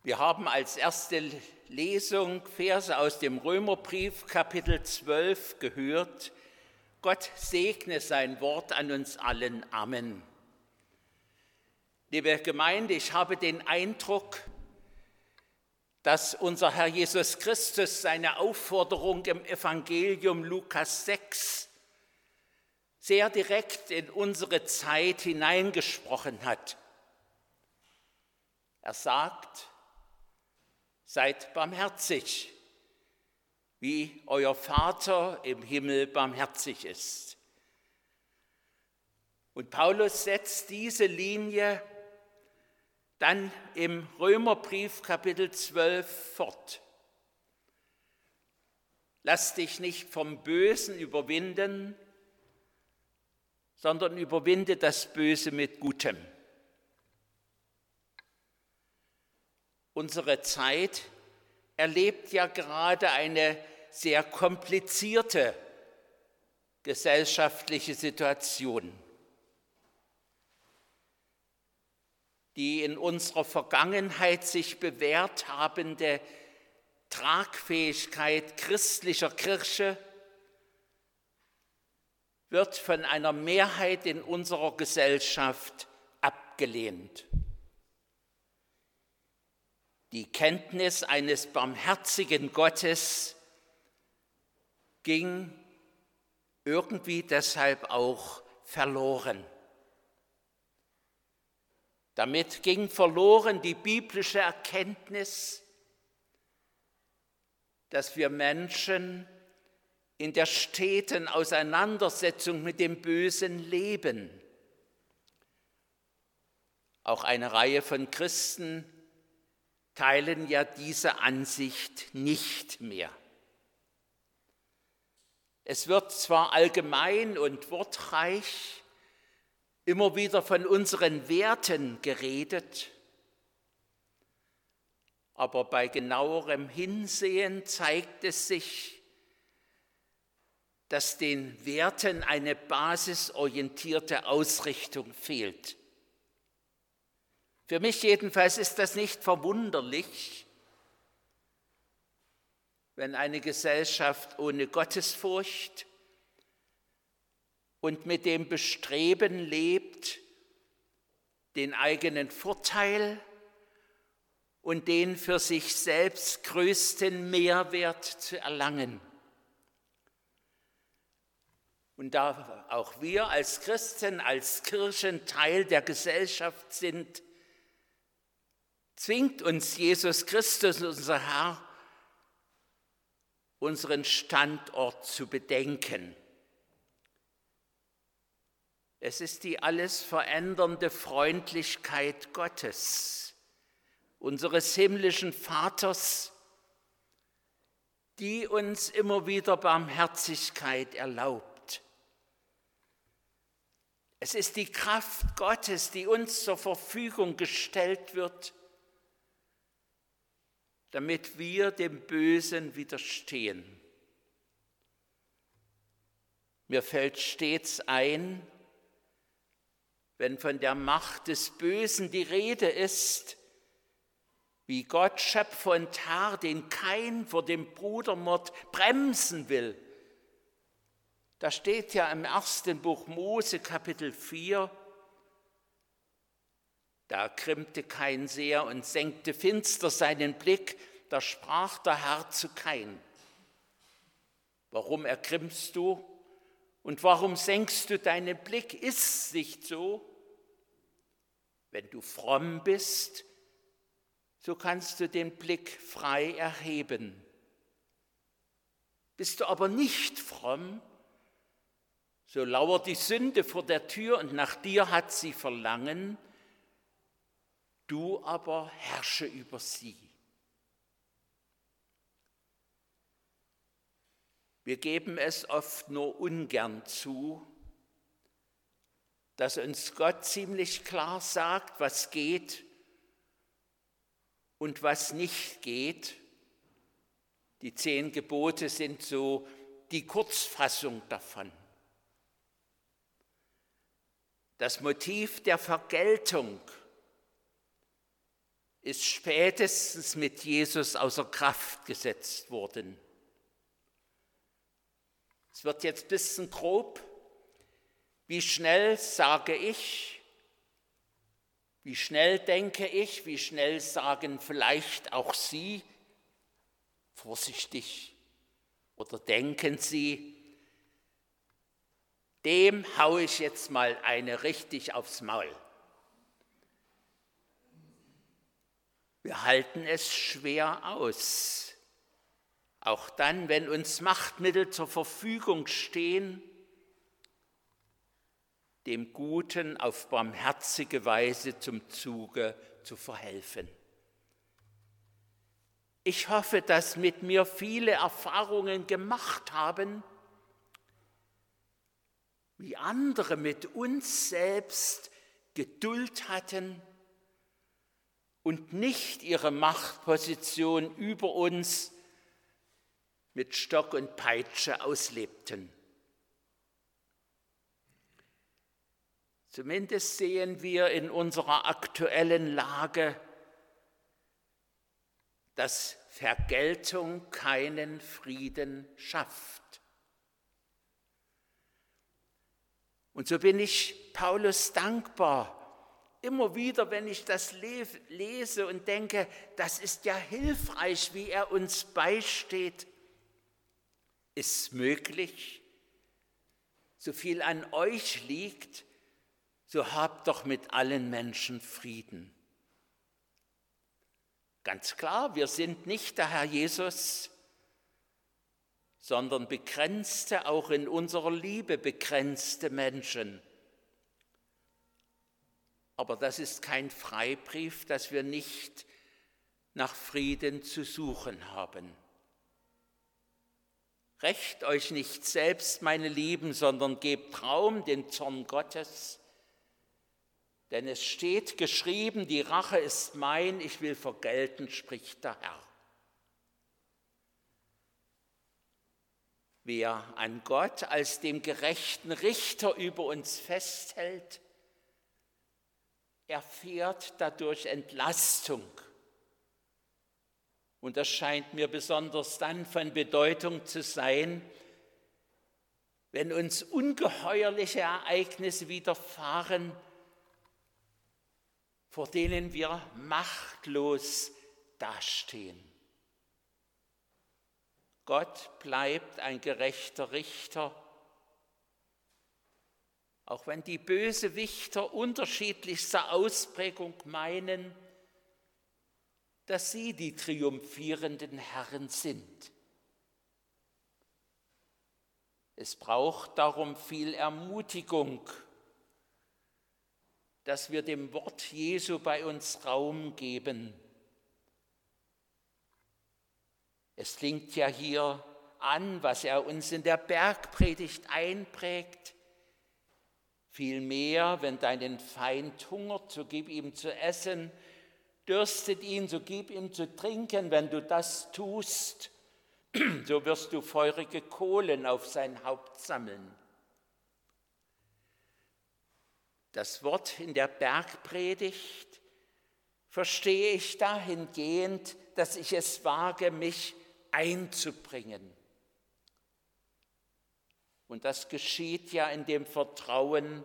Wir haben als erste Lesung Verse aus dem Römerbrief, Kapitel 12, gehört. Gott segne sein Wort an uns allen. Amen. Liebe Gemeinde, ich habe den Eindruck, dass unser Herr Jesus Christus seine Aufforderung im Evangelium Lukas 6 sehr direkt in unsere Zeit hineingesprochen hat. Er sagt: Seid barmherzig, wie euer Vater im Himmel barmherzig ist. Und Paulus setzt diese Linie dann im Römerbrief Kapitel 12 fort. Lass dich nicht vom Bösen überwinden, sondern überwinde das Böse mit Gutem. Unsere Zeit erlebt ja gerade eine sehr komplizierte gesellschaftliche Situation. Die in unserer Vergangenheit sich bewährt habende Tragfähigkeit christlicher Kirche wird von einer Mehrheit in unserer Gesellschaft abgelehnt. Die Kenntnis eines barmherzigen Gottes ging irgendwie deshalb auch verloren. Damit ging verloren die biblische Erkenntnis, dass wir Menschen in der steten Auseinandersetzung mit dem Bösen leben. Auch eine Reihe von Christen teilen ja diese Ansicht nicht mehr. Es wird zwar allgemein und wortreich immer wieder von unseren Werten geredet, aber bei genauerem Hinsehen zeigt es sich, dass den Werten eine basisorientierte Ausrichtung fehlt. Für mich jedenfalls ist das nicht verwunderlich, wenn eine Gesellschaft ohne Gottesfurcht und mit dem Bestreben lebt, den eigenen Vorteil und den für sich selbst größten Mehrwert zu erlangen. Und da auch wir als Christen, als Kirchen Teil der Gesellschaft sind, zwingt uns Jesus Christus, unser Herr, unseren Standort zu bedenken. Es ist die alles verändernde Freundlichkeit Gottes, unseres himmlischen Vaters, die uns immer wieder Barmherzigkeit erlaubt. Es ist die Kraft Gottes, die uns zur Verfügung gestellt wird, damit wir dem Bösen widerstehen. Mir fällt stets ein, wenn von der Macht des Bösen die Rede ist, wie Gott, Schöpfer und Herr, den Kain vor dem Brudermord bremsen will. Da steht ja im 1. Buch Mose, Kapitel 4, da ergrimmte Kain sehr und senkte finster seinen Blick, da sprach der Herr zu Kain: Warum ergrimmst du und warum senkst du deinen Blick? Ist's nicht so? Wenn du fromm bist, so kannst du den Blick frei erheben. Bist du aber nicht fromm, so lauert die Sünde vor der Tür und nach dir hat sie Verlangen, du aber herrsche über sie. Wir geben es oft nur ungern zu, dass uns Gott ziemlich klar sagt, was geht und was nicht geht. Die 10 Gebote sind so die Kurzfassung davon. Das Motiv der Vergeltung ist spätestens mit Jesus außer Kraft gesetzt worden. Es wird jetzt ein bisschen grob. Wie schnell sage ich, wie schnell denke ich, wie schnell sagen vielleicht auch Sie, vorsichtig, oder denken Sie, dem haue ich jetzt mal eine richtig aufs Maul. Wir halten es schwer aus, auch dann, wenn uns Machtmittel zur Verfügung stehen, dem Guten auf barmherzige Weise zum Zuge zu verhelfen. Ich hoffe, dass mit mir viele Erfahrungen gemacht haben, wie andere mit uns selbst Geduld hatten und nicht ihre Machtposition über uns mit Stock und Peitsche auslebten. Zumindest sehen wir in unserer aktuellen Lage, dass Vergeltung keinen Frieden schafft. Und so bin ich Paulus dankbar, immer wieder, wenn ich das lese und denke, das ist ja hilfreich, wie er uns beisteht. Ist möglich, so viel an euch liegt, so habt doch mit allen Menschen Frieden. Ganz klar, wir sind nicht der Herr Jesus, sondern begrenzte, auch in unserer Liebe begrenzte Menschen. Aber das ist kein Freibrief, dass wir nicht nach Frieden zu suchen haben. Rächt euch nicht selbst, meine Lieben, sondern gebt Raum dem Zorn Gottes. Denn es steht geschrieben, die Rache ist mein, ich will vergelten, spricht der Herr. Wer an Gott als dem gerechten Richter über uns festhält, erfährt dadurch Entlastung. Und das scheint mir besonders dann von Bedeutung zu sein, wenn uns ungeheuerliche Ereignisse widerfahren, vor denen wir machtlos dastehen. Gott bleibt ein gerechter Richter, auch wenn die Bösewichter unterschiedlichster Ausprägung meinen, dass sie die triumphierenden Herren sind. Es braucht darum viel Ermutigung, dass wir dem Wort Jesu bei uns Raum geben. Es klingt ja hier an, was er uns in der Bergpredigt einprägt. Vielmehr, wenn deinen Feind hungert, so gib ihm zu essen, dürstet ihn, so gib ihm zu trinken. Wenn du das tust, so wirst du feurige Kohlen auf sein Haupt sammeln. Das Wort in der Bergpredigt verstehe ich dahingehend, dass ich es wage, mich einzubringen. Und das geschieht ja in dem Vertrauen,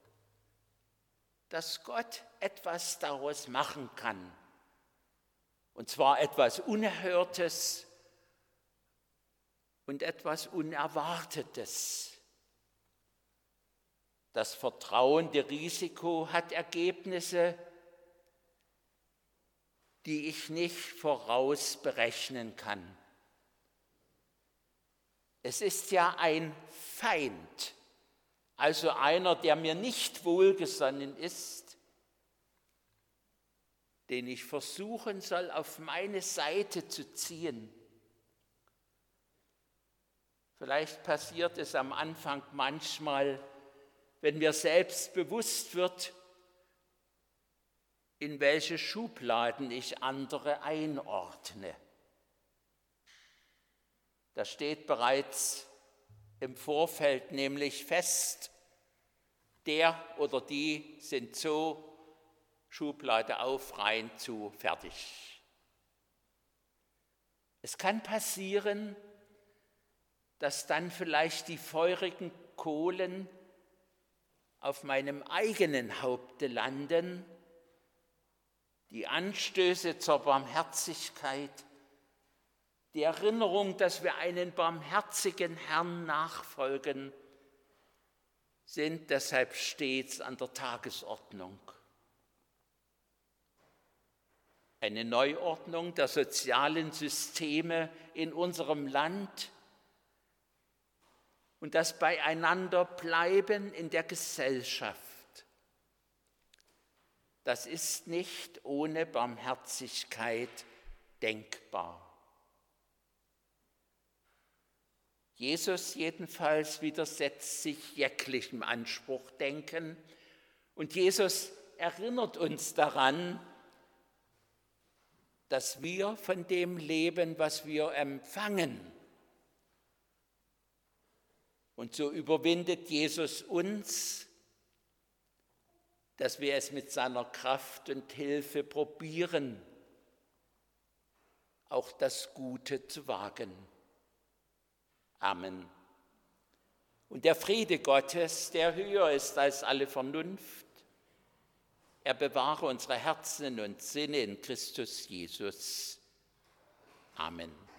dass Gott etwas daraus machen kann. Und zwar etwas Unerhörtes und etwas Unerwartetes. Das vertrauende Risiko hat Ergebnisse, die ich nicht vorausberechnen kann. Es ist ja ein Feind, also einer, der mir nicht wohlgesonnen ist, den ich versuchen soll, auf meine Seite zu ziehen. Vielleicht passiert es am Anfang manchmal, wenn mir selbst bewusst wird, in welche Schubladen ich andere einordne. Da steht bereits im Vorfeld nämlich fest, der oder die sind so Schublade auf, rein, zu, fertig. Es kann passieren, dass dann vielleicht die feurigen Kohlen auf meinem eigenen Haupte landen, die Anstöße zur Barmherzigkeit, die Erinnerung, dass wir einen barmherzigen Herrn nachfolgen, sind deshalb stets an der Tagesordnung. Eine Neuordnung der sozialen Systeme in unserem Land und das Beieinanderbleiben in der Gesellschaft. Das ist nicht ohne Barmherzigkeit denkbar. Jesus jedenfalls widersetzt sich jeglichem Anspruchdenken und Jesus erinnert uns daran, dass wir von dem leben, was wir empfangen. Und so überwindet Jesus uns, dass wir es mit seiner Kraft und Hilfe probieren, auch das Gute zu wagen. Amen. Und der Friede Gottes, der höher ist als alle Vernunft, er bewahre unsere Herzen und Sinne in Christus Jesus. Amen.